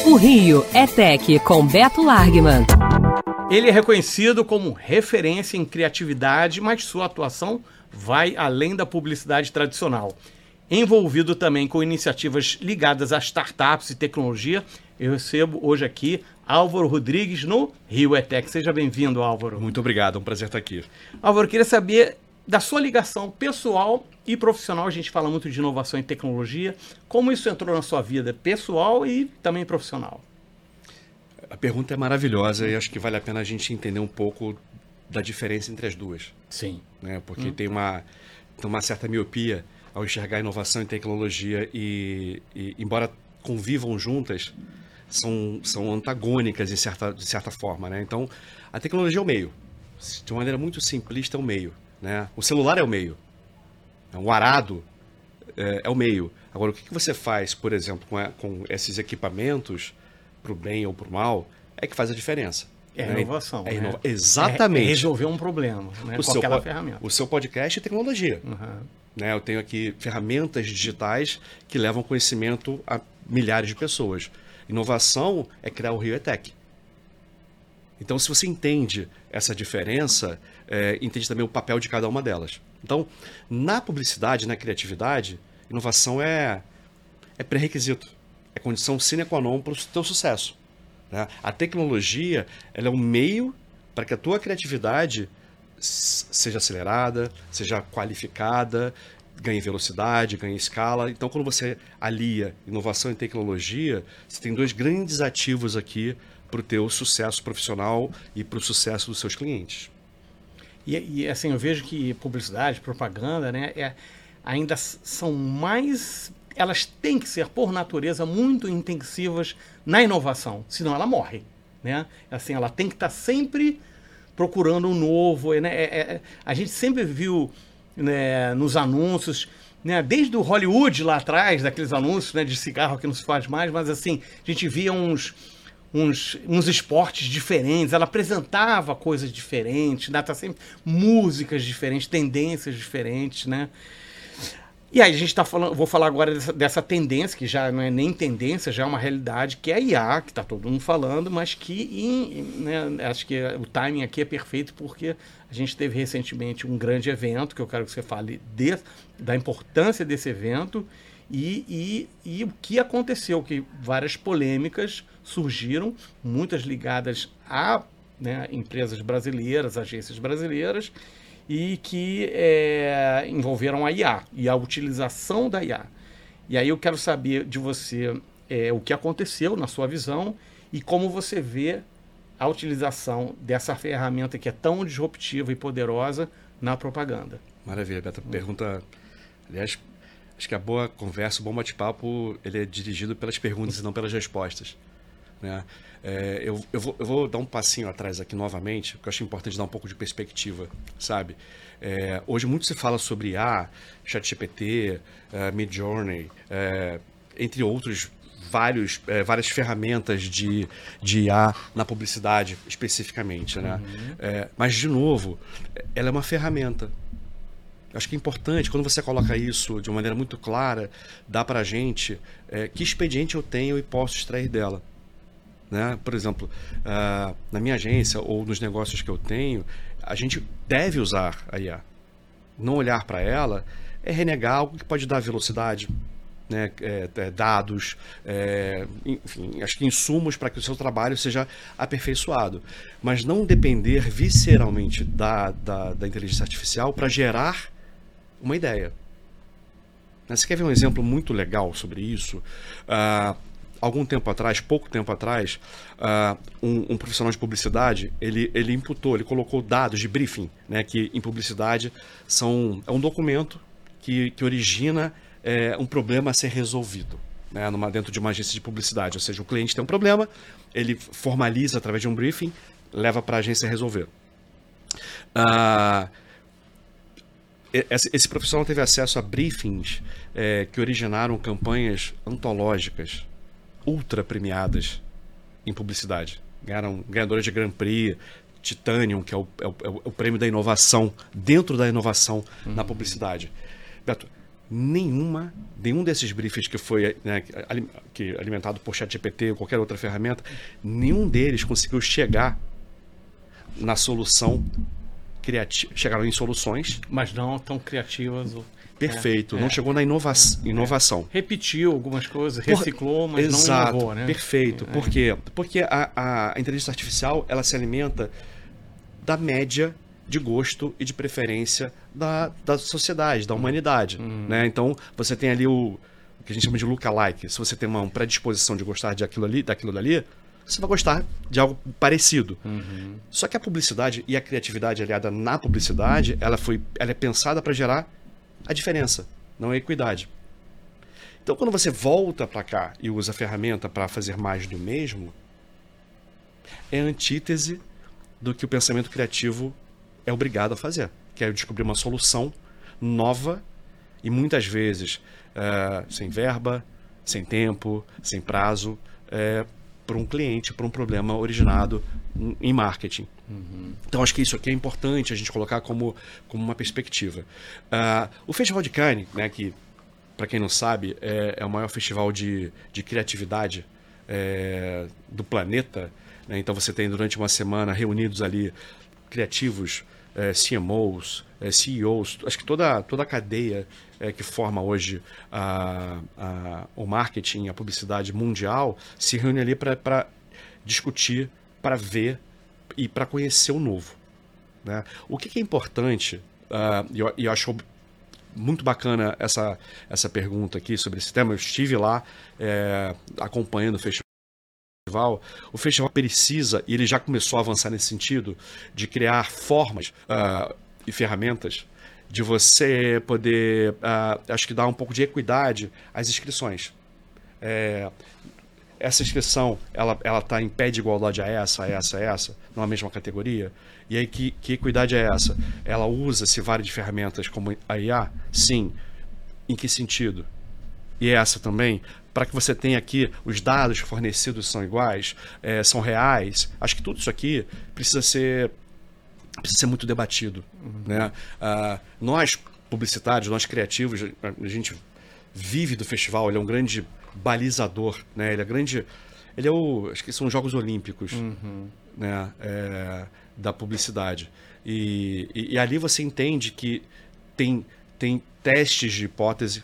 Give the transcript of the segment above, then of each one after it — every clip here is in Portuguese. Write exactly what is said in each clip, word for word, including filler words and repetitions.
O Rio é Tech com Beto Largman. Ele é reconhecido como referência em criatividade, mas sua atuação vai além da publicidade tradicional. Envolvido também com iniciativas ligadas a startups e tecnologia, eu recebo hoje aqui Álvaro Rodrigues no Rio é Tech. Seja bem-vindo, Álvaro. Muito obrigado, é um prazer estar aqui. Álvaro, eu queria saber da sua ligação pessoal e profissional. A gente fala muito de inovação e tecnologia. Como isso entrou na sua vida pessoal e também profissional? A pergunta é maravilhosa e acho que vale a pena a gente entender um pouco da diferença entre as duas. Sim. Né? Porque hum. tem, uma, tem uma certa miopia ao enxergar inovação e tecnologia e, e embora convivam juntas, são, são antagônicas de certa, de certa forma. Né? Então, a tecnologia é o meio. De uma maneira muito simplista, é o meio. Né? O celular é o meio. O arado é, é o meio. Agora, o que, que você faz, por exemplo, com, a, com esses equipamentos, para o bem ou para o mal, é que faz a diferença. É né? inovação. É inova... né? Exatamente. É resolver um problema, né? o com seu, aquela ferramenta. O seu podcast é tecnologia. Uhum. Né? Eu tenho aqui ferramentas digitais que levam conhecimento a milhares de pessoas. Inovação é criar o Rio é Tech. Então, se você entende essa diferença, é, entende também o papel de cada uma delas. Então, na publicidade, na criatividade, inovação é, é pré-requisito. É condição sine qua non para o teu sucesso. Né? A tecnologia ela é um meio para que a tua criatividade seja acelerada, seja qualificada, ganhe velocidade, ganhe escala. Então, quando você alia inovação e tecnologia, você tem dois grandes ativos aqui para o teu sucesso profissional e para o sucesso dos seus clientes. E, e assim, eu vejo que publicidade, propaganda, né, é, ainda são mais... Elas têm que ser, por natureza, muito intensivas na inovação, senão ela morre. Né? Assim, ela tem que estar sempre procurando um novo. Né? É, é, a gente sempre viu, né, nos anúncios, né, desde o Hollywood lá atrás, daqueles anúncios, né, de cigarro que não se faz mais, mas assim, a gente via uns... Uns, uns esportes diferentes, ela apresentava coisas diferentes, né? Tá sempre músicas diferentes, tendências diferentes, né? E aí a gente tá falando, vou falar agora dessa, dessa tendência, que já não é nem tendência, já é uma realidade, que é a I A, que tá todo mundo falando, mas que, em, né, acho que o timing aqui é perfeito, porque a gente teve recentemente um grande evento, que eu quero que você fale de, da importância desse evento, E, e, e o que aconteceu, que várias polêmicas surgiram, muitas ligadas a, né, empresas brasileiras, agências brasileiras, e que é, envolveram a I A e a utilização da I A. E aí eu quero saber de você é, o que aconteceu na sua visão e como você vê a utilização dessa ferramenta que é tão disruptiva e poderosa na propaganda. Maravilha, Beto. Pergunta, aliás... Acho que a boa conversa, o bom bate-papo, ele é dirigido pelas perguntas e não pelas respostas. Né? É, eu, eu, vou, eu vou dar um passinho atrás aqui novamente, porque eu acho importante dar um pouco de perspectiva, sabe? É, hoje muito se fala sobre I A, ChatGPT, uh, Midjourney, uh, entre outros vários, uh, várias ferramentas de, de I A na publicidade especificamente. Né? Uhum. É, mas, de novo, ela é uma ferramenta. Acho que é importante, quando você coloca isso de uma maneira muito clara, dá para a gente é, que expediente eu tenho e posso extrair dela. Né? Por exemplo, uh, na minha agência ou nos negócios que eu tenho, a gente deve usar a I A. Não olhar para ela é renegar algo que pode dar velocidade, né? é, é, dados, é, enfim, acho que insumos para que o seu trabalho seja aperfeiçoado. Mas não depender visceralmente da, da, da inteligência artificial para gerar uma ideia. Você quer ver um exemplo muito legal sobre isso? Uh, algum tempo atrás, pouco tempo atrás, uh, um, um profissional de publicidade, ele, ele imputou, ele colocou dados de briefing, né, que em publicidade são, é um documento que, que origina é, um problema a ser resolvido, né, numa, dentro de uma agência de publicidade. Ou seja, o cliente tem um problema, ele formaliza através de um briefing, leva para a agência resolver. Uh, Esse profissional teve acesso a briefings é, que originaram campanhas antológicas, ultra premiadas em publicidade. Ganharam ganhadores de Grand Prix, Titanium, que é o, é o, é o prêmio da inovação, dentro da inovação uhum. na publicidade. Beto, nenhuma, nenhum desses briefings que foi, né, que alimentado por ChatGPT ou qualquer outra ferramenta, nenhum deles conseguiu chegar na solução criativa. Chegaram em soluções. Mas não tão criativas. Perfeito. É, não é, chegou na inova é, inovação. É. Repetiu algumas coisas, reciclou, mas Exato, não inovou, né? Perfeito. É. Por quê? Porque a, a inteligência artificial, ela se alimenta da média de gosto e de preferência da, da sociedade, da humanidade. Uhum. Né? Então, você tem ali o, o que a gente chama de lookalike. Se você tem uma predisposição de gostar de aquilo ali, daquilo dali, você vai gostar de algo parecido. Uhum. Só que a publicidade e a criatividade aliada na publicidade, ela, foi, ela é pensada para gerar a diferença, não a equidade. Então, quando você volta para cá e usa a ferramenta para fazer mais do mesmo, é a antítese do que o pensamento criativo é obrigado a fazer, que é descobrir uma solução nova e muitas vezes uh, sem verba, sem tempo, sem prazo, uh, para um cliente, para um problema originado em marketing. Uhum. Então, acho que isso aqui é importante a gente colocar como, como uma perspectiva. Uh, o Festival de Cannes, né, que, para quem não sabe, é, é o maior festival de, de criatividade é, do planeta. Né? Então, você tem durante uma semana reunidos ali criativos, é, C M Os, é, C E Os, acho que toda, toda a cadeia é, que forma hoje a, a, o marketing, a publicidade mundial, se reúne ali para discutir, para ver e para conhecer o novo. Né? O que, que é importante, uh, e eu, eu acho muito bacana essa, essa pergunta aqui sobre esse tema, eu estive lá é, acompanhando o festival. O festival precisa, e ele já começou a avançar nesse sentido, de criar formas uh, e ferramentas de você poder, uh, acho que dar um pouco de equidade às inscrições. É, essa inscrição, ela ela está em pé de igualdade a essa, a essa, a essa, numa mesma categoria. E aí, que, que equidade é essa? Ela usa-se várias ferramentas como a I A? Sim. Em que sentido? E essa também, para que você tenha aqui os dados fornecidos são iguais, é, são reais. Acho que tudo isso aqui precisa ser, precisa ser muito debatido. Uhum. Né? Uh, nós, publicitários, nós criativos, a gente vive do festival, ele é um grande balizador, né? Ele é grande, ele é o, acho que são os Jogos Olímpicos, uhum. né? É, da publicidade. E, e, e ali você entende que tem, tem testes de hipótese.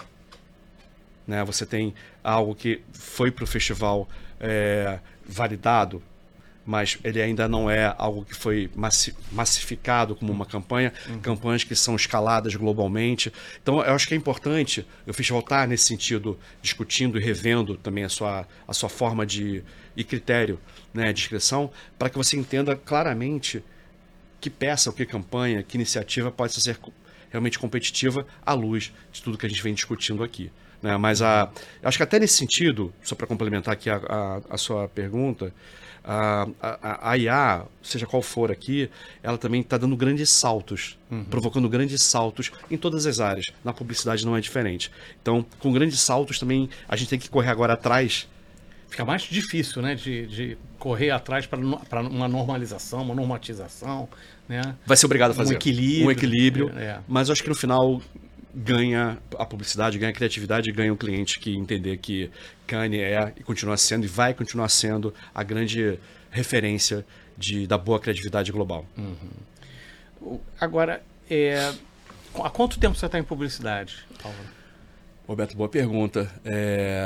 Né? Você tem algo que foi para o festival é, validado, mas ele ainda não é algo que foi massi massificado como uma campanha, uhum. campanhas que são escaladas globalmente. Então, eu acho que é importante o festival estar, nesse sentido, discutindo e revendo também a sua, a sua forma de, e critério, né, de inscrição, para que você entenda claramente que peça, ou que campanha, que iniciativa pode ser realmente competitiva à luz de tudo que a gente vem discutindo aqui. Né? Mas a, acho que até nesse sentido, só para complementar aqui a, a, a sua pergunta, a, a, a I A, seja qual for aqui, ela também está dando grandes saltos, uhum. provocando grandes saltos em todas as áreas. Na publicidade não é diferente. Então, com grandes saltos também, a gente tem que correr agora atrás. Fica mais difícil, né, de, de correr atrás para uma normalização, uma normatização. Né? Vai ser obrigado a fazer. Um equilíbrio. Um equilíbrio, é. Mas eu acho que no final ganha a publicidade, ganha a criatividade, ganha o cliente que entender que Cannes é e continua sendo e vai continuar sendo a grande referência de, da boa criatividade global. Uhum. Agora, é, há quanto tempo você está em publicidade, Álvaro? Roberto, boa pergunta. É,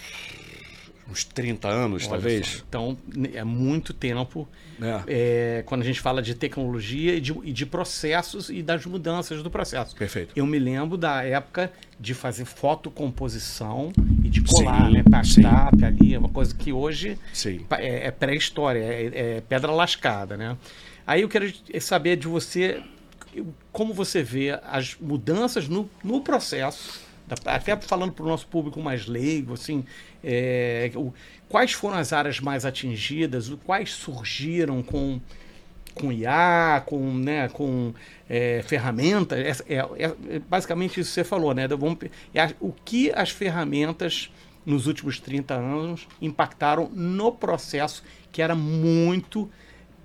uns trinta anos, Olha talvez. Só. Então, é muito tempo. É. É, quando a gente fala de tecnologia e de, e de processos e das mudanças do processo. Perfeito. Eu me lembro da época de fazer fotocomposição e de colar, sim, né? Pastap ali, uma coisa que hoje sim. é, é pré-história, é, é pedra lascada, né? Aí eu quero saber de você como você vê as mudanças no, no processo, até falando para o nosso público mais leigo, assim, é, o, quais foram as áreas mais atingidas, quais surgiram com, com I A, com, né, com é, ferramentas, é, é, é basicamente isso que você falou, né? Vamos, é, o que as ferramentas nos últimos trinta anos impactaram no processo que era muito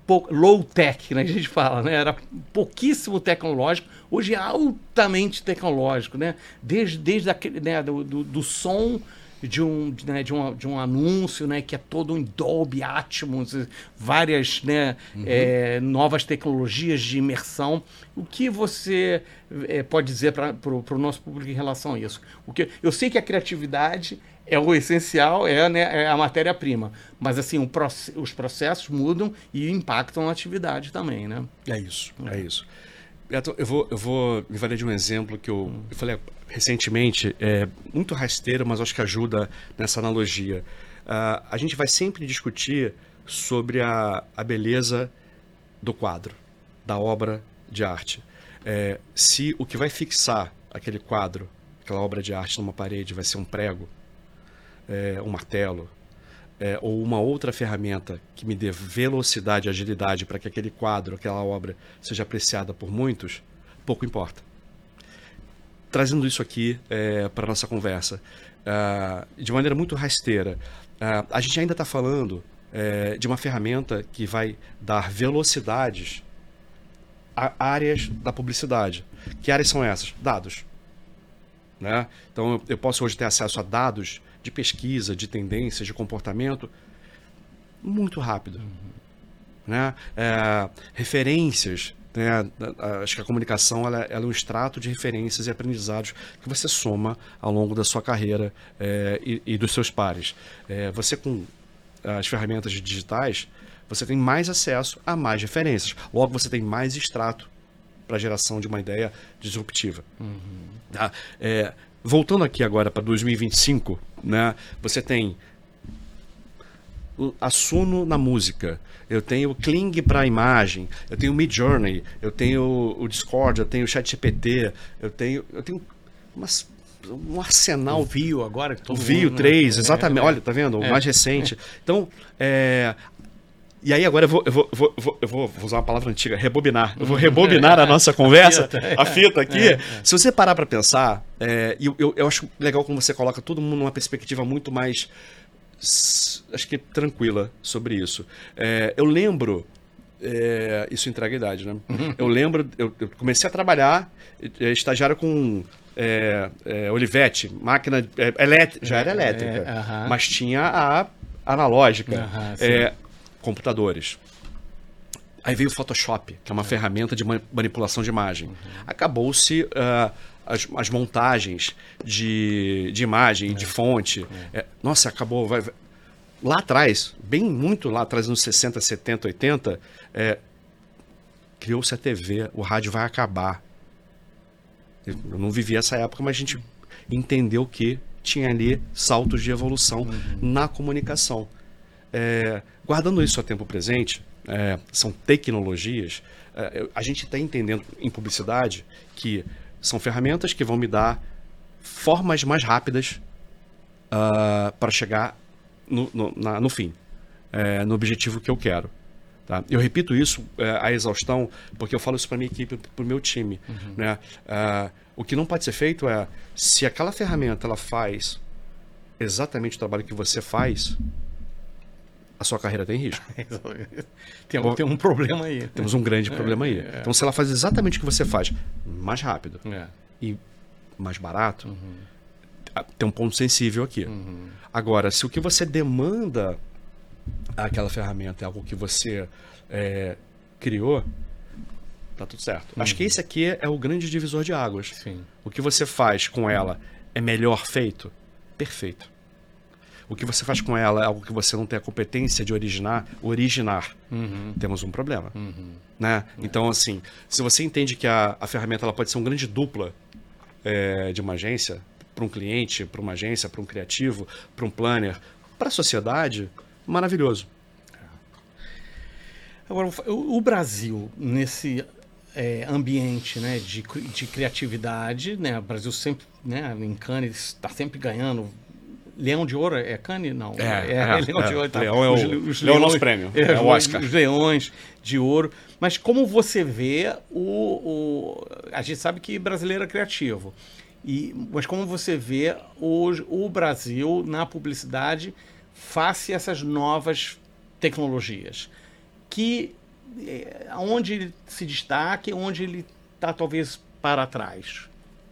pou, low tech, né, a gente fala, né? Era pouquíssimo tecnológico, hoje é altamente tecnológico, né? Desde, desde aquele, né, do, do, do som de um, né, de, um, de um anúncio, né, que é todo um Dolby Atmos, várias, né, uhum. é, novas tecnologias de imersão. O que você é, pode dizer para o nosso público em relação a isso? O que, eu sei que a criatividade é o essencial, é, né, é a matéria-prima, mas assim, o proce os processos mudam e impactam a atividade também, né? É isso, é, é isso. Beto, eu vou, eu vou me valer de um exemplo que eu, eu falei recentemente, é muito rasteiro, mas acho que ajuda nessa analogia. Uh, a gente vai sempre discutir sobre a, a beleza do quadro, da obra de arte. É, se o que vai fixar aquele quadro, aquela obra de arte numa parede vai ser um prego, é, um martelo, é, ou uma outra ferramenta que me dê velocidade e agilidade para que aquele quadro, aquela obra seja apreciada por muitos, pouco importa. Trazendo isso aqui é, para a nossa conversa, uh, de maneira muito rasteira, uh, a gente ainda está falando é, de uma ferramenta que vai dar velocidades a áreas da publicidade. Que áreas são essas? Dados. Né? Então, eu posso hoje ter acesso a dados de pesquisa, de tendências, de comportamento, muito rápido. Uhum. Né? É, referências, né? Acho que a comunicação ela, ela é um extrato de referências e aprendizados que você soma ao longo da sua carreira é, e, e dos seus pares. É, você com as ferramentas digitais, você tem mais acesso a mais referências. Logo, você tem mais extrato para a geração de uma ideia disruptiva. Uhum. Tá? É, voltando aqui agora para dois mil e vinte e cinco, né, você tem a Suno na música, eu tenho o Kling para a imagem, eu tenho o Midjourney, eu tenho o Discord, eu tenho o ChatGPT, eu tenho, eu tenho umas, um arsenal. O Vio agora. Que o Vio três, né? exatamente. É, Olha, tá vendo? O é, mais recente. É. Então, é... E aí agora eu vou, eu vou, eu vou, eu vou, vou usar uma palavra antiga, rebobinar. Eu vou rebobinar a nossa conversa, a fita, a fita aqui. É, é. Se você parar para pensar, é, eu, eu, eu acho legal quando você coloca todo mundo numa perspectiva muito mais, acho que tranquila sobre isso. É, eu lembro, é, isso entrega a idade, né? Eu lembro, eu, eu comecei a trabalhar, estagiário com é, é, Olivetti, máquina é, elétrica, já era elétrica, é, uh-huh. mas tinha a analógica. Uh-huh, é, computadores. Aí veio o Photoshop, que é uma é. ferramenta de manipulação de imagem. Uhum. Acabou-se uh, as, as montagens de, de imagem, é. de fonte. É. É, nossa, acabou. Vai, vai. Lá atrás, bem muito lá atrás, nos sessenta, setenta, oitenta, é, criou-se a T V, o rádio vai acabar. Eu não vivi essa época, mas a gente entendeu que tinha ali saltos de evolução uhum. na comunicação. É, guardando isso a tempo presente, é, são tecnologias, é, a gente está entendendo em publicidade que são ferramentas que vão me dar formas mais rápidas uh, para chegar no, no, na, no fim, é, no objetivo que eu quero. Tá? Eu repito isso é, à exaustão, porque eu falo isso para a minha equipe, para o meu time. Uhum. Né? Uh, o que não pode ser feito é, se aquela ferramenta ela faz exatamente o trabalho que você faz, a sua carreira tem risco. tem, um, tem um problema aí. Temos um grande é, problema aí. É. Então, se ela faz exatamente o que você faz, mais rápido é. e mais barato, uhum. tem um ponto sensível aqui. Uhum. Agora, se o que você demanda àquela ferramenta é algo que você é, criou, tá tudo certo. Uhum. Acho que esse aqui é o grande divisor de águas. Sim. O que você faz com ela é melhor feito? Perfeito. O que você faz com ela é algo que você não tem a competência de originar, originar. Uhum. Temos um problema. Uhum. Né? É. Então, assim, se você entende que a, a ferramenta ela pode ser um grande dupla é, de uma agência, para um cliente, para uma agência, para um criativo, para um planner, para a sociedade, maravilhoso. Agora, o, o Brasil, nesse é, ambiente, né, de, de criatividade, né, o Brasil sempre, né, em Cannes, está sempre ganhando. Leão de Ouro é Cannes? Não. É, é, é Leão é, de Ouro. Tá. Leão é o, os, os leões, nosso prêmio. É, é o Oscar. Os Leões de Ouro. Mas como você vê o... o a gente sabe que brasileiro é criativo. E, mas como você vê hoje o Brasil na publicidade face a essas novas tecnologias? Que é, onde ele se destaca e onde ele está talvez para trás?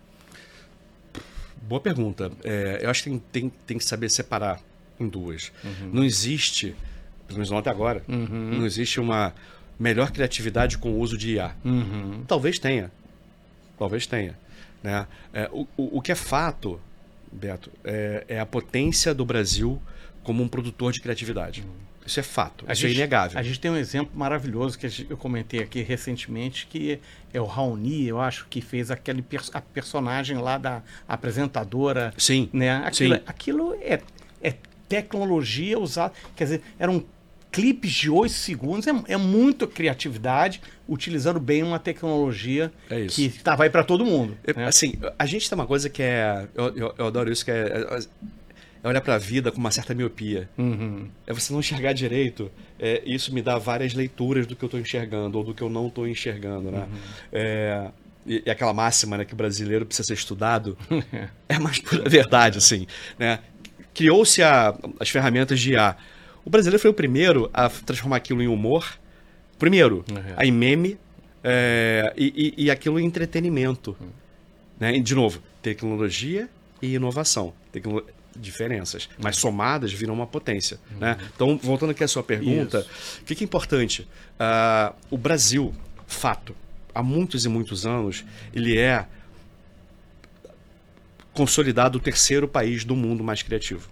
Boa pergunta. É, eu acho que tem, tem, tem que saber separar em duas. Uhum. Não existe, pelo menos não até agora, uhum. não existe uma melhor criatividade com o uso de I A. Uhum. Talvez tenha. Talvez tenha. Né? É, o, o, o que é fato, Beto, é, é a potência do Brasil como um produtor de criatividade. Uhum. Isso é fato, a isso gente, é inegável. A gente tem um exemplo maravilhoso que eu comentei aqui recentemente, que é o Raoni, eu acho, que fez aquele a personagem lá da apresentadora. Sim, né? Aquilo, sim. aquilo é, é tecnologia usada, quer dizer, eram clipes de oito segundos, é, é muita criatividade, utilizando bem uma tecnologia é que tá, vai para todo mundo. Eu, né? Assim, a gente tem uma coisa que é... Eu, eu, eu adoro isso, que é... é É olhar para a vida com uma certa miopia. Uhum. É você não enxergar direito. É, isso me dá várias leituras do que eu estou enxergando ou do que eu não estou enxergando. Né? Uhum. É, e, e aquela máxima, né, que o brasileiro precisa ser estudado é mais pura verdade. Assim, né? Criou-se a, as ferramentas de I A. O brasileiro foi o primeiro a transformar aquilo em humor. Primeiro, uhum. a em meme é, e, e, e aquilo em entretenimento. Uhum. Né? E, de novo, tecnologia e inovação. Tecno... diferenças, mas somadas viram uma potência. Uhum. Né? Então, voltando aqui à sua pergunta, o que, que é importante? Uh, o Brasil, fato, há muitos e muitos anos, ele é consolidado o terceiro país do mundo mais criativo.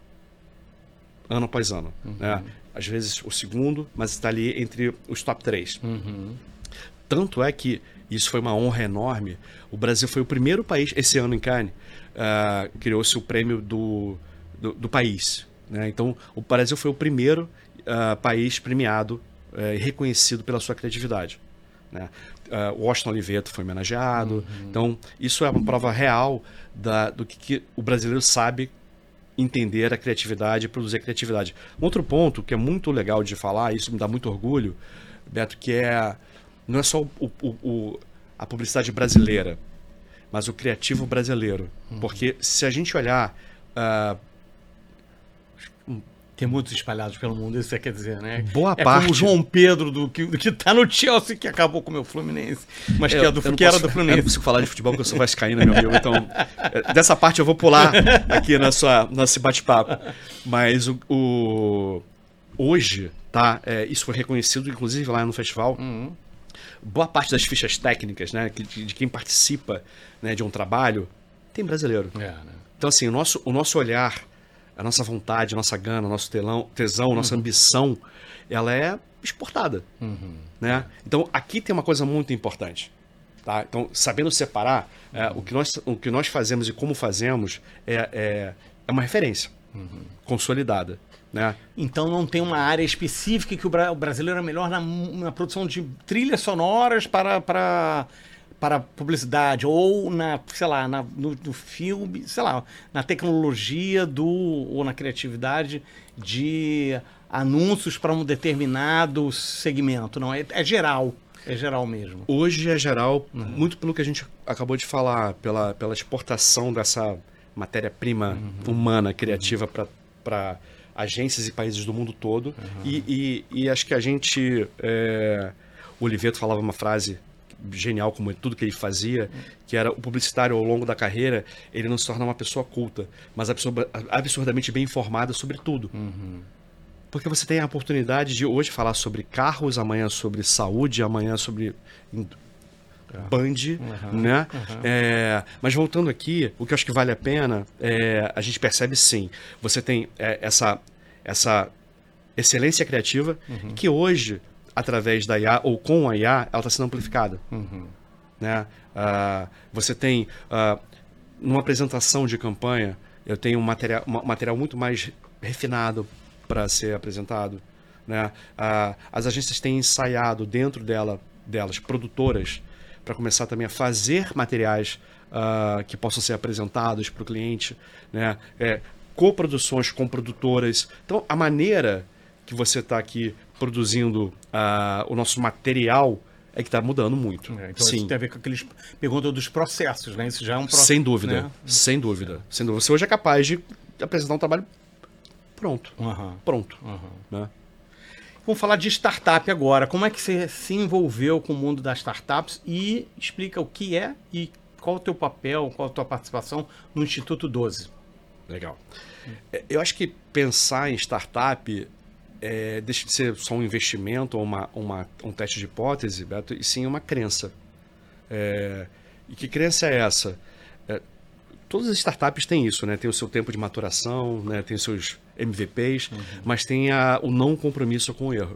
Ano após ano. Uhum. Né? Às vezes o segundo, mas está ali entre os top três. Uhum. Tanto é que isso foi uma honra enorme. O Brasil foi o primeiro país, esse ano em Cannes, Uh, criou-se o prêmio do, do, do país. Né? Então, o Brasil foi o primeiro uh, país premiado e uh, reconhecido pela sua criatividade. Né? Uh, Washington Oliveto foi homenageado. Uhum. Então, isso é uma prova real da, do que, que o brasileiro sabe entender a criatividade e produzir a criatividade. Um outro ponto que é muito legal de falar, isso me dá muito orgulho, Beto, que é não é só o, o, o, a publicidade brasileira, mas o criativo brasileiro. Uhum. Porque se a gente olhar... Uh... Tem muitos espalhados pelo mundo, isso quer dizer, né? Boa é parte... como o João Pedro, do que, do que tá no Chelsea, que acabou com o meu Fluminense. Mas eu, que, é do, que posso, era do Fluminense. Eu não consigo falar de futebol porque eu sou vascaíno, meu amigo. Então, dessa parte eu vou pular aqui na sua, no nosso bate-papo. Mas o, o... hoje, tá? É, isso foi reconhecido, inclusive, lá no festival. Uhum. Boa parte das fichas técnicas, né, de, de quem participa, né, de um trabalho, tem brasileiro. É, né? Então, assim, o nosso, o nosso olhar, a nossa vontade, a nossa gana, o nosso telão, tesão, a nossa uhum. ambição, ela é exportada. Uhum. Né? Então, aqui tem uma coisa muito importante. Tá? Então, sabendo separar, uhum. é, o, que nós, o que nós fazemos e como fazemos é, é, é uma referência uhum. consolidada. Né? Então não tem uma área específica que o, bra- o brasileiro é melhor na, na produção de trilhas sonoras para, para, para publicidade ou na, sei lá, na, no, no filme, sei lá, na tecnologia do, ou na criatividade de anúncios para um determinado segmento. Não, é, é geral. É geral mesmo. Hoje é geral, uhum. muito pelo que a gente acabou de falar, pela, pela exportação dessa matéria-prima uhum. humana, criativa uhum. para agências e países do mundo todo. Uhum. E, e, e acho que a gente... É... O Oliveto falava uma frase genial, como tudo que ele fazia, que era o publicitário, ao longo da carreira, ele não se torna uma pessoa culta, mas absurda, absurdamente bem informada sobre tudo. Uhum. Porque você tem a oportunidade de hoje falar sobre carros, amanhã sobre saúde, amanhã sobre... Band, uhum, né? Uhum. É, mas voltando aqui, o que eu acho que vale a pena, é, a gente percebe sim, você tem é, essa, essa excelência criativa uhum. que hoje, através da I A ou com a I A, ela está sendo amplificada. Uhum. Né? Uh, você tem, uh, numa apresentação de campanha, eu tenho um material, um material muito mais refinado para ser apresentado. Né? Uh, as agências têm ensaiado dentro dela, delas, produtoras, para começar também a fazer materiais uh, que possam ser apresentados para o cliente, né? É, coproduções com produtoras. Então, a maneira que você está aqui produzindo uh, o nosso material é que está mudando muito. É, então, Sim. isso tem a ver com aqueles perguntas dos processos, né? Isso já é um processo. Sem dúvida, né? sem dúvida, sem dúvida. Você hoje é capaz de apresentar um trabalho pronto. Uhum. Pronto. Uhum. Né? Vamos falar de startup agora. Como é que você se envolveu com o mundo das startups e explica o que é e qual o teu papel, qual a tua participação no Instituto doze? Legal. Eu acho que pensar em startup é, deixa de ser só um investimento ou uma, uma, um teste de hipótese, Beto, e sim uma crença. É, e que crença é essa? É, todas as startups têm isso, né? Tem o seu tempo de maturação, né? Tem os seus M V Ps, uhum. mas tem a, o não compromisso com o erro.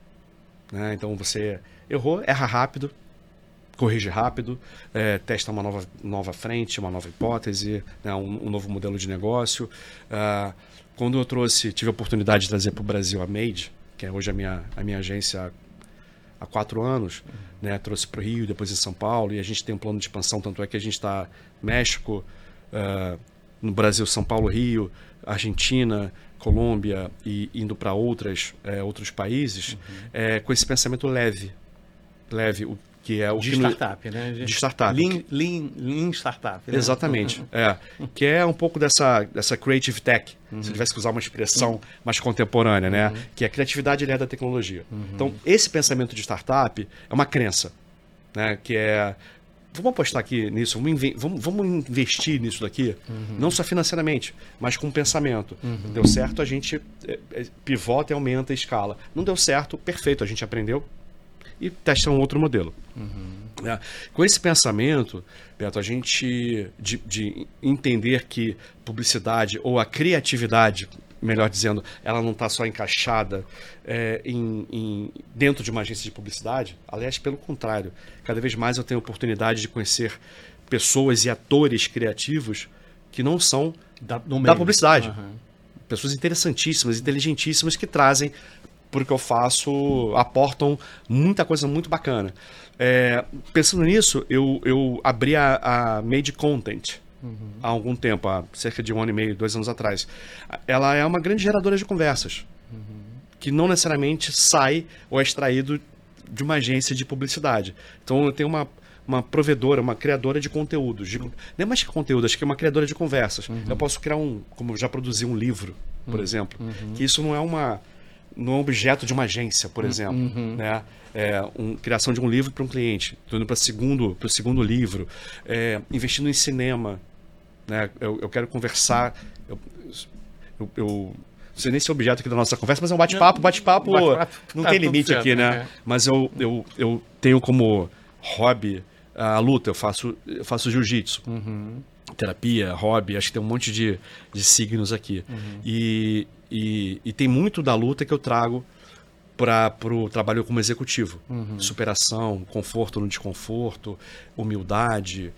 Né? Então você errou, erra rápido, corrige rápido, é, testa uma nova, nova frente, uma nova hipótese, né? um, um novo modelo de negócio. Uh, quando eu trouxe, tive a oportunidade de trazer para o Brasil a Made, que é hoje a minha, a minha agência há quatro anos, uhum. né? Trouxe para o Rio, depois em São Paulo, e a gente tem um plano de expansão, tanto é que a gente está México, uh, no Brasil, São Paulo, Rio, Argentina, Colômbia e indo para outras é, outros países, uhum. é, com esse pensamento leve, leve, o que é o de que startup, no, né? De startup. Lean, lean, lean startup. Né? Exatamente, é, que é um pouco dessa, dessa creative tech, uhum. se tivesse que usar uma expressão uhum. mais contemporânea, né? Uhum. Que é a criatividade aliada à tecnologia. Uhum. Então, esse pensamento de startup é uma crença, né? Que é vamos apostar aqui nisso, vamos, inve- vamos, vamos investir nisso daqui, uhum. não só financeiramente, mas com pensamento. Uhum. Deu certo, a gente é, é, pivota e aumenta a escala. Não deu certo, perfeito, a gente aprendeu e testa um outro modelo. Uhum. É, com esse pensamento, Beto, a gente de, de entender que publicidade ou a criatividade, melhor dizendo, ela não está só encaixada é, em, em, dentro de uma agência de publicidade. Aliás, pelo contrário, cada vez mais eu tenho a oportunidade de conhecer pessoas e atores criativos que não são da, da publicidade. Uhum. Pessoas interessantíssimas, inteligentíssimas, que trazem para o que eu faço, aportam muita coisa muito bacana. É, pensando nisso, eu, eu abri a, a Made Content, Uhum. há algum tempo, há cerca de um ano e meio, dois anos atrás. Ela é uma grande geradora de conversas, uhum. que não necessariamente sai ou é extraído de uma agência de publicidade. Então eu tenho uma, uma provedora, uma criadora de conteúdos. De, não é mais que conteúdo, acho que é uma criadora de conversas. Uhum. Eu posso criar um, como eu já produzi um livro, por uhum. exemplo, uhum. que isso não é uma não é um objeto de uma agência, por exemplo. Uhum. Né? É, um, criação de um livro para um cliente, estou indo para segundo, o segundo livro, é, investindo em cinema. Né? Eu, eu quero conversar, eu, eu, eu não sei nem se é objeto aqui da nossa conversa, mas é um bate-papo, bate-papo, bate-papo não tá tem limite certo, aqui, né? né? Mas eu, eu, eu tenho como hobby a luta, eu faço, eu faço jiu-jitsu. Uhum. Terapia, hobby, acho que tem um monte de, de signos aqui. Uhum. E, e, e tem muito da luta que eu trago para o trabalho como executivo. Uhum. Superação, conforto no desconforto, humildade,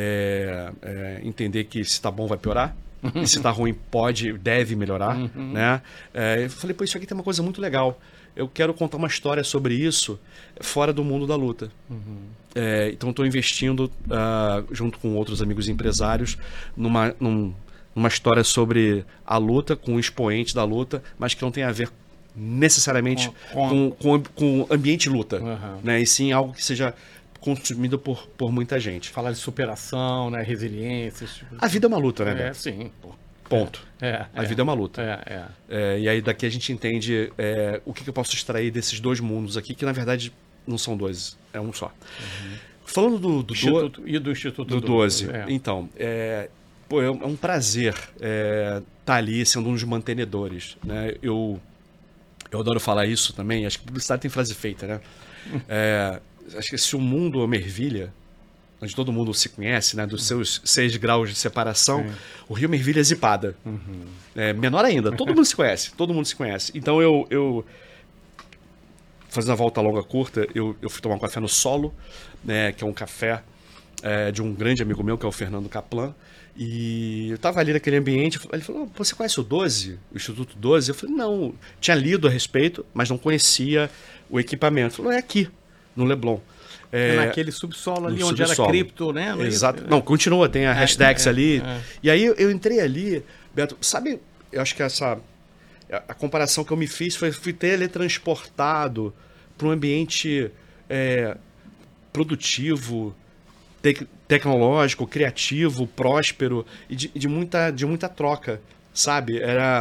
é, é, entender que se está bom vai piorar, uhum. e se está ruim pode, deve melhorar. Uhum. Né? É, eu falei, pô, isso aqui tem uma coisa muito legal. Eu quero contar uma história sobre isso fora do mundo da luta. Uhum. É, então estou investindo, uh, junto com outros amigos empresários, numa, num, numa história sobre a luta, com um expoente da luta, mas que não tem a ver necessariamente com, com, com ambiente luta, uhum. né? E sim algo que seja consumido por, por muita gente. Falar de superação, né? Resiliência. Esse tipo de... A vida é uma luta, né, É, Beto? sim. Pô. Ponto. É, a é, vida é uma luta. É, é. É, e aí daqui a gente entende é, o que, que eu posso extrair desses dois mundos aqui, que na verdade não são dois, é um só. Uhum. Falando do, do, Instituto, do, e do Instituto do doze, é. então, é, pô, é um prazer estar é, tá ali sendo um dos mantenedores. Né? Eu, eu adoro falar isso também, acho que publicidade tem frase feita, né? É, acho que se o mundo é uma ervilha, onde todo mundo se conhece, né, dos seus seis graus de separação, sim. o Rio Mervilha é zipada. Uhum. É, menor ainda, todo mundo se conhece, todo mundo se conhece. Então eu, eu fazendo a volta longa curta, eu, eu fui tomar um café no Solo, né, que é um café é, de um grande amigo meu, que é o Fernando Kaplan, e eu estava ali naquele ambiente, ele falou, você conhece o doze, o Instituto doze? Eu falei, não, tinha lido a respeito, mas não conhecia o equipamento. Ele falou, é aqui, no Leblon. É, é naquele subsolo ali onde subsolo. Era cripto, né? Exato. Não, continua, tem a é, hashtags é, ali. É. E aí eu, eu entrei ali, Beto, sabe, eu acho que essa a comparação que eu me fiz foi fui teletransportado para um ambiente é, produtivo, te, tecnológico, criativo, próspero e de, de, muita, de muita troca, sabe? Era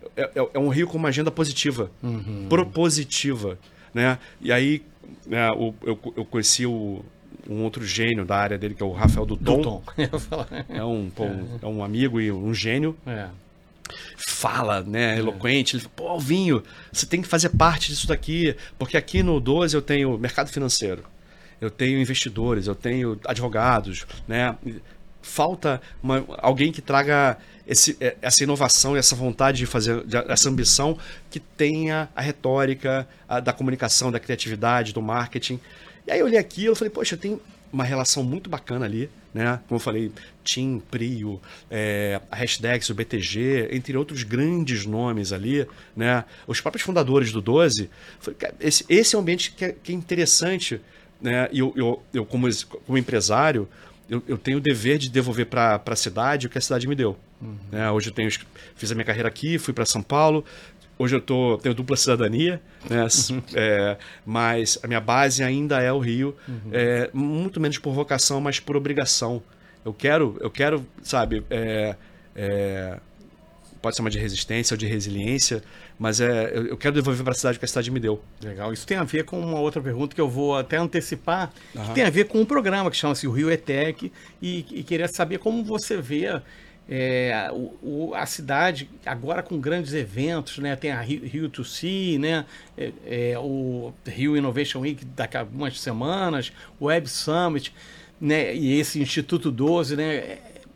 é, é um Rio com uma agenda positiva, Uhum. propositiva, né? E aí, né, o, eu, eu conheci o, um outro gênio da área dele, que é o Rafael Duton. Duton. Eu ia falar. É um, pô, um- é um amigo e um gênio. É. Fala, né, eloquente. Ele fala, pô, Alvinho, você tem que fazer parte disso daqui, porque aqui no doze eu tenho mercado financeiro, eu tenho investidores, eu tenho advogados, né? Falta uma- alguém que traga esse, eh, essa inovação e essa vontade de fazer, de- essa ambição, que tenha a retórica a- da comunicação, da criatividade, do marketing. E aí eu olhei aquilo e falei, poxa, tem uma relação muito bacana ali, né? Como eu falei, Tim, Prio, é, a Hashdex, o B T G, entre outros grandes nomes ali, né? Os próprios fundadores do doze. Falei, cara, esse, esse é um ambiente que é, que é interessante, né? E eu, eu, eu como, ex- como empresário, eu, eu tenho o dever de devolver para a cidade o que a cidade me deu. Né? Hoje eu tenho, fiz a minha carreira aqui, fui para São Paulo. Hoje eu tô, tenho dupla cidadania, né? É, mas a minha base ainda é o Rio, é, muito menos por vocação, mas por obrigação. Eu quero, eu quero, sabe, é, é, pode chamar de resistência ou de resiliência, mas é, eu, eu quero devolver para a cidade o que a cidade me deu. Legal. Isso tem a ver com uma outra pergunta que eu vou até antecipar, Aham. que tem a ver com um programa que chama-se o Rio ETEC, e, e queria saber como você vê é, o, o- a cidade agora com grandes eventos, né? Tem a Rio, Rio to See, né? É, é, o Rio Innovation Week daqui a algumas semanas, o Web Summit, né? E esse Instituto doze, né? É,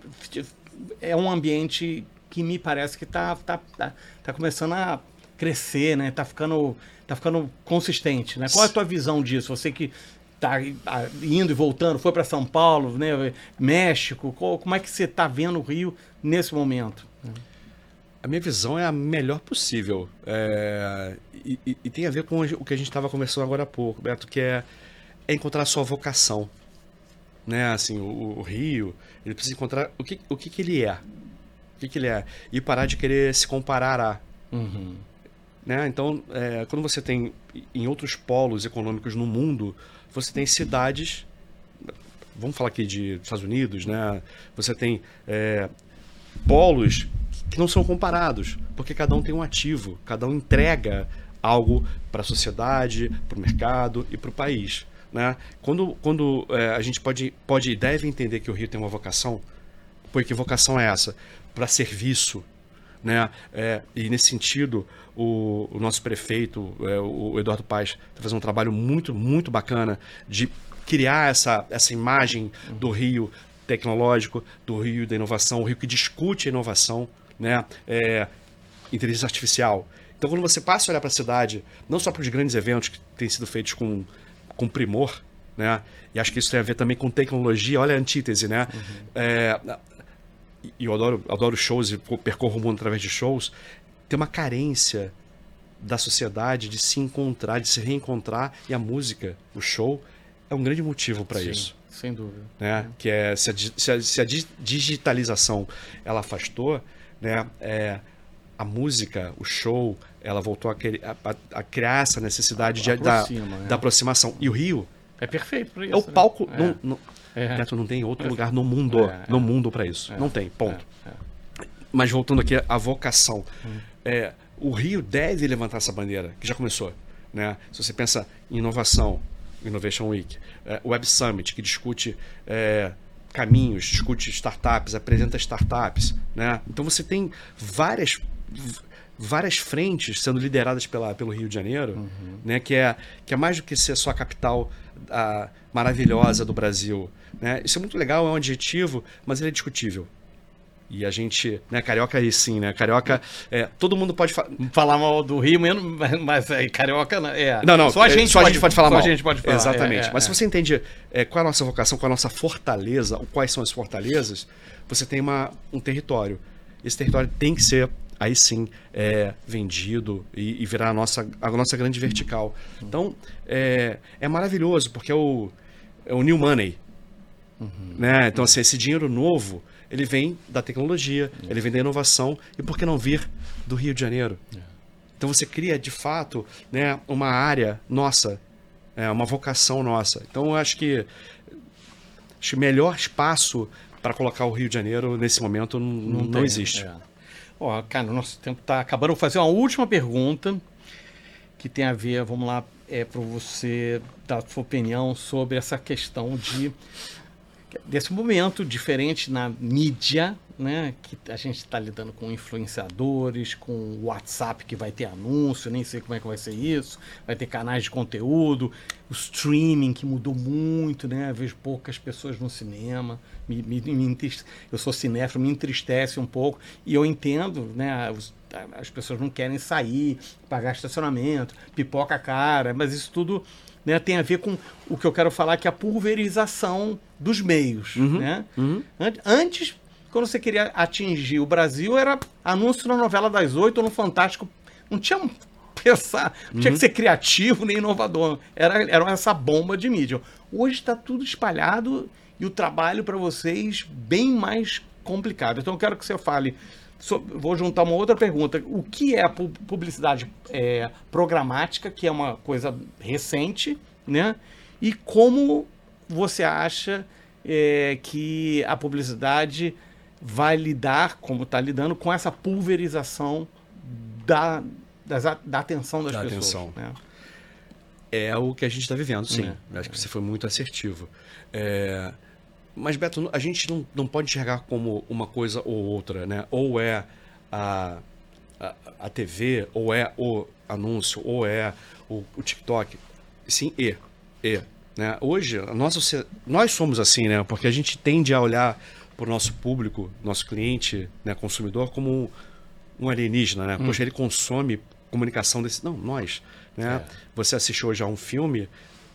é um ambiente que me parece que está tá, tá, tá começando a crescer, né? Tá ficando, tá ficando consistente, né? Qual é a tua visão disso? Você que tá indo e voltando, foi para São Paulo, né? México, qual- como é que você está vendo o Rio nesse momento? A minha visão é a melhor possível. É, e, e- e tem a ver com o que a gente estava conversando agora há pouco, Beto, que é, é encontrar a sua vocação. Né? Assim, o, o Rio, ele precisa encontrar o que, o que, que ele é. O que, que ele é. E parar de querer se comparar a. Uhum. Né? Então, é, quando você tem em outros polos econômicos no mundo, você tem cidades, vamos falar aqui de Estados Unidos, né? Você tem é, polos que não são comparados, porque cada um tem um ativo, cada um entrega algo para a sociedade, para o mercado e para o país. Né? Quando, quando é, a gente pode, pode e deve entender que o Rio tem uma vocação, porque vocação é essa? Para serviço. Né? É, e nesse sentido, o, o nosso prefeito, é, o Eduardo Paes, está fazendo um trabalho muito, muito bacana de criar essa, essa imagem do Rio tecnológico, do Rio da inovação, o Rio que discute a inovação, né? É, inteligência artificial. Então, quando você passa a olhar para a cidade, não só para os grandes eventos que têm sido feitos com, com primor, né? E acho que isso tem a ver também com tecnologia, olha a antítese, né? Uhum. É, e eu adoro, adoro shows e percorro o mundo através de shows. Tem uma carência da sociedade de se encontrar, de se reencontrar, e a música, o show, é um grande motivo para isso. Sem dúvida. Né? Que é, se, a, se, a, se a digitalização ela afastou, né? É, a música, o show, ela voltou a, querer, a, a, a criar essa necessidade de, Aproxima, da, né? da aproximação. E o Rio é perfeito para isso. É o palco. Né? Não, é. não, É. Neto, não tem outro lugar no mundo, é, no mundo para isso. É, não tem, ponto. É, é. Mas voltando aqui à vocação. Hum. É, o Rio deve levantar essa bandeira, que já começou. Né? Se você pensa em inovação, Innovation Week, é, Web Summit, que discute é, caminhos, discute startups, apresenta startups. Né? Então você tem várias, várias frentes sendo lideradas pela, pelo Rio de Janeiro, uhum. né? que, é, que é mais do que ser só a capital a, maravilhosa do Brasil. Né? Isso é muito legal, é um adjetivo, mas ele é discutível. E a gente, né, carioca aí sim, né? Carioca, é, todo mundo pode fa falar mal do Rio mesmo, mas é, carioca é. Não, não, só a gente, só pode, a gente pode falar só mal. A gente pode falar. Exatamente. É, é, mas é. se você entende é, qual é a nossa vocação, qual é a nossa fortaleza, quais são as fortalezas, você tem uma, um território. Esse território tem que ser, aí sim, é, vendido e, e virar a nossa, a nossa grande vertical. Então, é, é maravilhoso, porque é o, é o new money. Uhum. Né? Então, assim, esse dinheiro novo, ele vem da tecnologia, é. ele vem da inovação, e por que não vir do Rio de Janeiro? É. Então você cria, de fato, né, uma área nossa, é, uma vocação nossa. Então eu acho que, acho que o melhor espaço para colocar o Rio de Janeiro nesse momento não, não, não existe. É. Ó, cara, o nosso tempo está acabando. Vou fazer uma última pergunta que tem a ver, vamos lá, é para você dar a sua opinião sobre essa questão de desse momento diferente na mídia, né? Que a gente está lidando com influenciadores, com o WhatsApp que vai ter anúncio, nem sei como é que vai ser isso, vai ter canais de conteúdo, o streaming que mudou muito, né? Eu vejo poucas pessoas no cinema, me, me, me entriste... eu sou cinéfilo, me entristece um pouco, e eu entendo, né? Os, as pessoas não querem sair, pagar estacionamento, pipoca cara, mas isso tudo, né, tem a ver com o que eu quero falar, que é a pulverização dos meios. Uhum, né? uhum. Antes, quando você queria atingir o Brasil, era anúncio na novela das oito ou no Fantástico. Não tinha um pensar, não uhum. tinha que ser criativo nem inovador. Era, era essa bomba de mídia. Hoje está tudo espalhado e o trabalho para vocês bem mais complicado. Então eu quero que você fale. So, vou juntar uma outra pergunta. O que é a publicidade é, programática, que é uma coisa recente, né? E como você acha é, que a publicidade vai lidar, como está lidando, com essa pulverização da, das, da atenção das da pessoas? Atenção. Né? É o que a gente está vivendo, sim. É, Acho é. que você foi muito assertivo. É... Mas, Beto, a gente não, não pode enxergar como uma coisa ou outra, né? Ou é a, a, a T V, ou é o anúncio, ou é o, o TikTok. Sim, e. e né? Hoje, a nossa, nós somos assim, né? Porque a gente tende a olhar para o nosso público, nosso cliente, né, consumidor, como um, um alienígena, né? Hum. Poxa, ele consome comunicação desse... Não, nós. Né? É. Você assiste hoje a um filme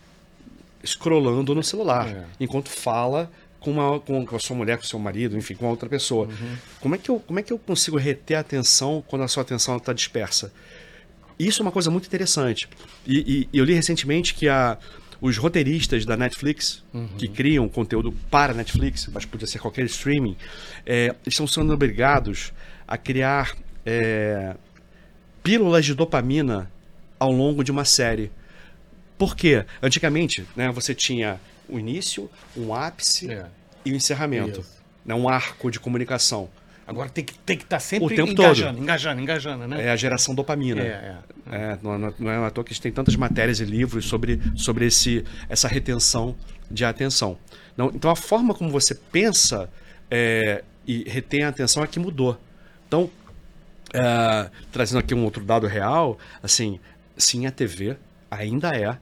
scrollando no celular, é. enquanto fala... Com, uma, com a sua mulher, com o seu marido, enfim, com outra pessoa. Uhum. Como é que eu, como é que eu consigo reter a atenção quando a sua atenção está dispersa? Isso é uma coisa muito interessante. E, e eu li recentemente que a, os roteiristas da Netflix, uhum. que criam conteúdo para a Netflix, mas podia ser qualquer streaming, é, estão sendo obrigados a criar é, pílulas de dopamina ao longo de uma série. Por quê? Antigamente, né, você tinha... o início, um ápice é. e o encerramento. Né? Um arco de comunicação. Agora tem que tem que estar tá sempre o tempo engajando, todo. engajando, engajando, né? É a geração dopamina. É, é, é. É, não, não é à toa que a gente tem tantas matérias e livros sobre, sobre esse, essa retenção de atenção. Não, então a forma como você pensa é, e retém a atenção é que mudou. Então, é, trazendo aqui um outro dado real, assim, sim, a T V ainda é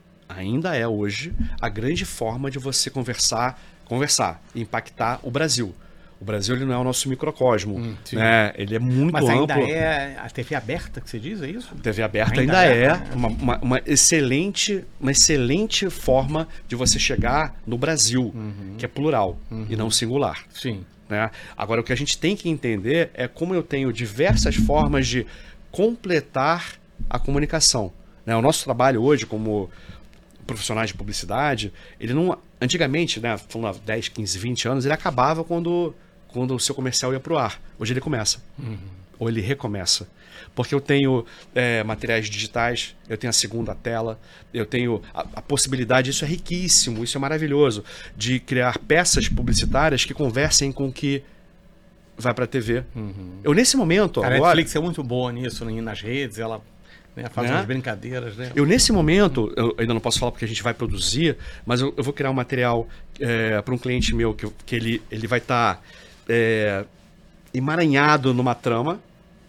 ainda é hoje a grande forma de você conversar, conversar e impactar o Brasil. O Brasil ele não é o nosso microcosmo, hum, né? Ele é muito Mas amplo. Mas ainda é a T V aberta que você diz, é isso? A T V aberta ainda, ainda é, é uma, uma, uma, excelente, uma excelente forma de você chegar no Brasil, uhum. que é plural uhum. e não singular. Sim. Né? Agora, o que a gente tem que entender é como eu tenho diversas formas de completar a comunicação. Né? O nosso trabalho hoje, como profissionais de publicidade, ele não... Antigamente, né, falando há dez, quinze, vinte anos, ele acabava quando, quando o seu comercial ia para o ar. Hoje ele começa. Uhum. Ou ele recomeça. Porque eu tenho é, materiais digitais, eu tenho a segunda tela, eu tenho a, a possibilidade, isso é riquíssimo, isso é maravilhoso, de criar peças publicitárias que conversem com o que vai para a T V. Uhum. Eu, nesse momento... A agora, Netflix é muito boa nisso, né, nas redes, ela... Né, faz né? umas brincadeiras, né? Eu, nesse momento, eu ainda não posso falar porque a gente vai produzir, mas eu, eu vou criar um material é, para um cliente meu que, que ele, ele vai estar tá, é, emaranhado numa trama,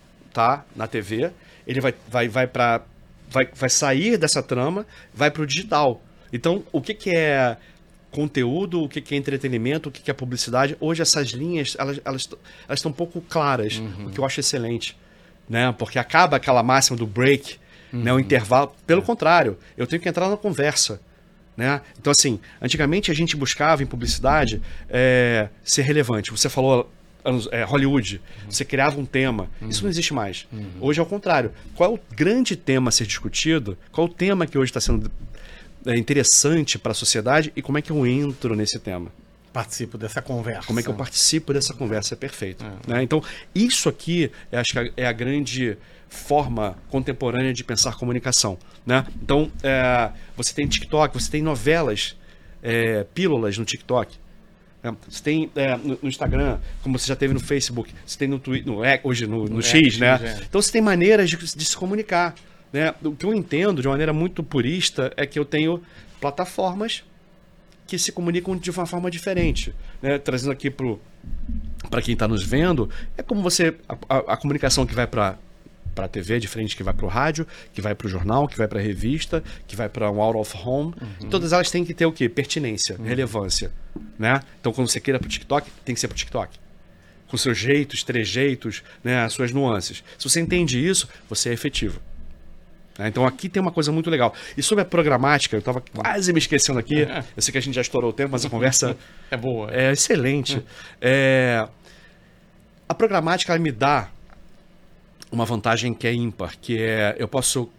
tá? Na T V. Ele vai, vai, vai, pra, vai, vai sair dessa trama, vai para o digital. Então, o que, que é conteúdo, o que, que é entretenimento, o que, que é publicidade? Hoje, essas linhas, elas elas elas estão um pouco claras, uhum. o que eu acho excelente. Né? Porque acaba aquela máxima do break, uhum. né? O intervalo. Pelo é. contrário, eu tenho que entrar na conversa. Né? Então, assim, antigamente a gente buscava em publicidade é, ser relevante. Você falou é, Hollywood, uhum. você criava um tema. Uhum. Isso não existe mais. Uhum. Hoje é o contrário. Qual é o grande tema a ser discutido? Qual é o tema que hoje está sendo interessante para a sociedade e como é que eu entro nesse tema? Participo dessa conversa. Como é que eu participo dessa conversa? É perfeito. É. Né? Então, isso aqui, eu acho que é a grande forma contemporânea de pensar comunicação. Né? Então, é, você tem TikTok, você tem novelas, é, pílulas no TikTok. É, você tem é, no, no Instagram, como você já teve no Facebook, você tem no Twitter, no, é, hoje no, no, no X, X, né? É. Então você tem maneiras de, de se comunicar. Né? O que eu entendo de uma maneira muito purista é que eu tenho plataformas que se comunicam de uma forma diferente. Né? Trazendo aqui para quem está nos vendo, é como você. A, a, a comunicação que vai para para a T V, diferente que vai para o rádio, que vai para o jornal, que vai para a revista, que vai para um out of home. Uhum. Todas elas têm que ter o quê? Pertinência, uhum. relevância. Né? Então, quando você queira para o TikTok, tem que ser para o TikTok. Com seus jeitos, trejeitos, né? As suas nuances. Se você entende isso, você é efetivo. Né? Então, aqui tem uma coisa muito legal. E sobre a programática, eu estava quase me esquecendo aqui. É. Eu sei que a gente já estourou o tempo, mas a conversa é boa. É excelente. É. É... A programática ela me dá uma vantagem que é ímpar, que é, eu posso,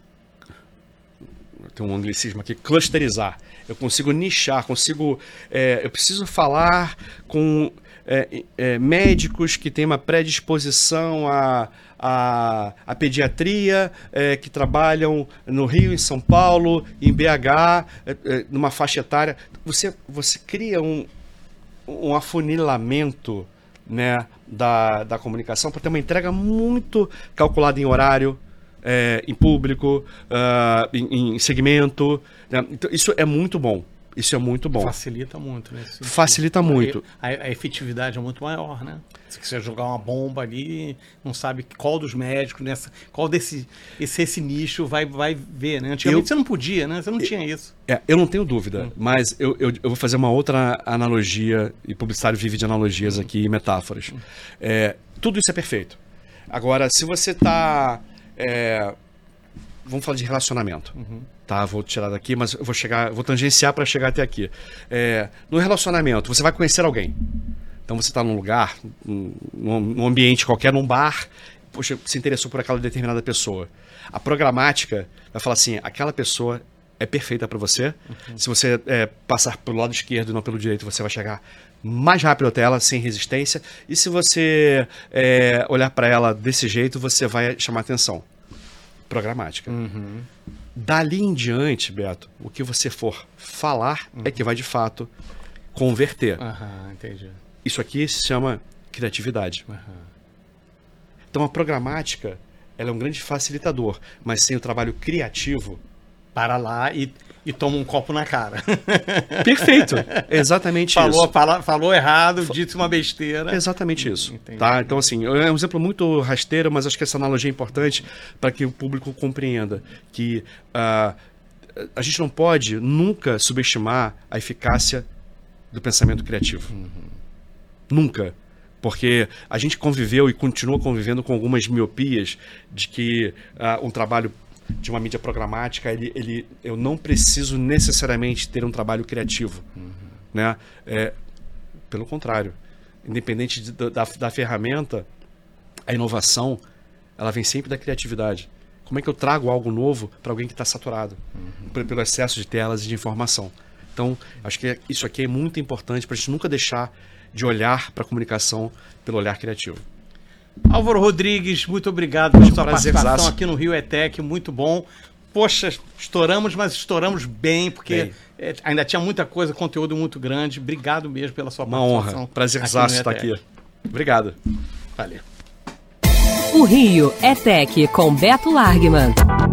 tem um anglicismo aqui, clusterizar. Eu consigo nichar, consigo, é, eu preciso falar com é, é, médicos que têm uma predisposição à, à, à pediatria, é, que trabalham no Rio, em São Paulo, em B H, é, é, numa faixa etária. Você, você cria um, um afunilamento, né, da, da comunicação para ter uma entrega muito calculada em horário, é, em público, uh, em, em segmento. Né? Então, isso é muito bom. Isso é muito bom. Facilita muito, né? Facilita muito. A, a, a efetividade é muito maior, né? Se você jogar uma bomba ali, não sabe qual dos médicos, nessa, qual desse esse, esse nicho vai, vai ver, né? Antigamente eu, você não podia, né? Você não eu, tinha isso. É, eu não tenho dúvida, hum. mas eu, eu, eu vou fazer uma outra analogia, e publicitário vive de analogias hum. aqui e metáforas. Hum. É, tudo isso é perfeito. Agora, se você está... É, vamos falar de relacionamento. Uhum. Tá, vou tirar daqui, mas eu vou chegar, vou tangenciar para chegar até aqui. É, no relacionamento, você vai conhecer alguém. Então você está num lugar, num, num ambiente qualquer, num bar, poxa, se interessou por aquela determinada pessoa. A programática vai falar assim, aquela pessoa é perfeita para você. Uhum. Se você é, passar pelo lado esquerdo e não pelo direito, você vai chegar mais rápido até ela, sem resistência. E se você é, olhar para ela desse jeito, você vai chamar atenção. Programática. Uhum. Dali em diante, Beto, o que você for falar uhum. é que vai de fato converter. Uhum, entendi. Isso aqui se chama criatividade. Uhum. Então a programática ela é um grande facilitador, mas sem o trabalho criativo... Para lá e, e toma um copo na cara. Perfeito. Exatamente falou, isso. Fala, falou errado, disse uma besteira. Exatamente isso. Tá? Então, assim, é um exemplo muito rasteiro, mas acho que essa analogia é importante para que o público compreenda que uh, a gente não pode nunca subestimar a eficácia do pensamento criativo. Uhum. Nunca. Porque a gente conviveu e continua convivendo com algumas miopias de que uh, um trabalho de uma mídia programática, ele, ele, eu não preciso necessariamente ter um trabalho criativo. Uhum. Né? É, pelo contrário, independente de, da, da ferramenta, a inovação ela vem sempre da criatividade. Como é que eu trago algo novo para alguém que está saturado uhum. pelo excesso de telas e de informação? Então, acho que isso aqui é muito importante para a gente nunca deixar de olhar para a comunicação pelo olhar criativo. Álvaro Rodrigues, muito obrigado pela sua participação aqui no Rio ETEC, muito bom. Poxa, estouramos, mas estouramos bem, porque bem. ainda tinha muita coisa, conteúdo muito grande. Obrigado mesmo pela sua Uma participação. Uma honra, prazerzaço estar aqui. Obrigado. Valeu. O Rio ETEC com Beto Largman.